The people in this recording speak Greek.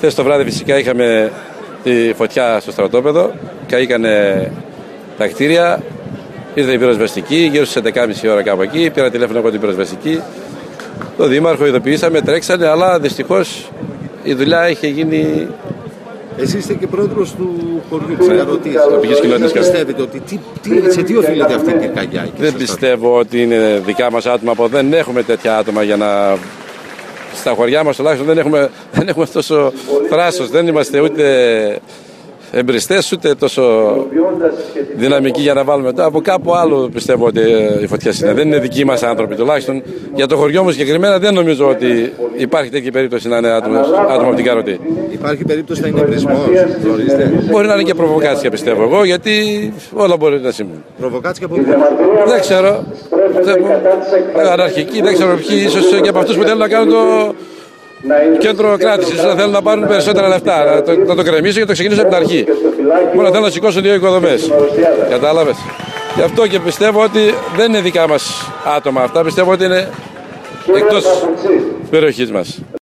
Χθες το βράδυ φυσικά είχαμε τη φωτιά στο στρατόπεδο, καήκανε τα κτίρια, ήρθε η πυροσβεστική, γύρω στις 11.30 ώρα κάπου εκεί, πήρα τηλέφωνο από την πυροσβεστική, το δήμαρχο ειδοποιήσαμε, τρέξανε, αλλά δυστυχώς η δουλειά είχε γίνει. Εσείς είστε και πρόεδρος του χωριού της Αγροτής. Τοπικής κοινότητας. Πιστεύετε ότι σε τι οφείλεται αυτή η πυρκαγιά? Δεν πιστεύω ότι είναι δικά μας άτομα, δεν έχουμε τέτοια άτομα για να. Στα χωριά μας τουλάχιστον δεν έχουμε τόσο θράσος, δεν είμαστε ούτε εμπριστές ούτε τόσο δυναμικοί για να βάλουμε. Από κάπου άλλο πιστεύω ότι οι φωτιές είναι. Δεν είναι δικοί μας άνθρωποι τουλάχιστον. Για το χωριό μου συγκεκριμένα δεν νομίζω ότι υπάρχει τέτοια περίπτωση να είναι άτομα από την Καροτή. Υπάρχει περίπτωση να είναι εμπρισμός, γνωρίζετε? Μπορεί να είναι και προβοκάτσια πιστεύω εγώ, γιατί όλα μπορεί να συμβούν. Προβοκάτσια από πού? Δεν ξέρω. Αναρχική, δεν ξέρω ποιοι, ίσως και από αυτούς που θέλουν να κάνουν το κέντρο κράτησης, να θέλουν να πάρουν περισσότερα λεφτά, να το κρεμίσουν και να το ξεκινήσουν από την αρχή. Μόνο θέλουν να σηκώσουν δύο οικοδομές. Κατάλαβες. Γι' αυτό και πιστεύω ότι δεν είναι δικά μας άτομα αυτά, πιστεύω ότι είναι εκτός περιοχής μας.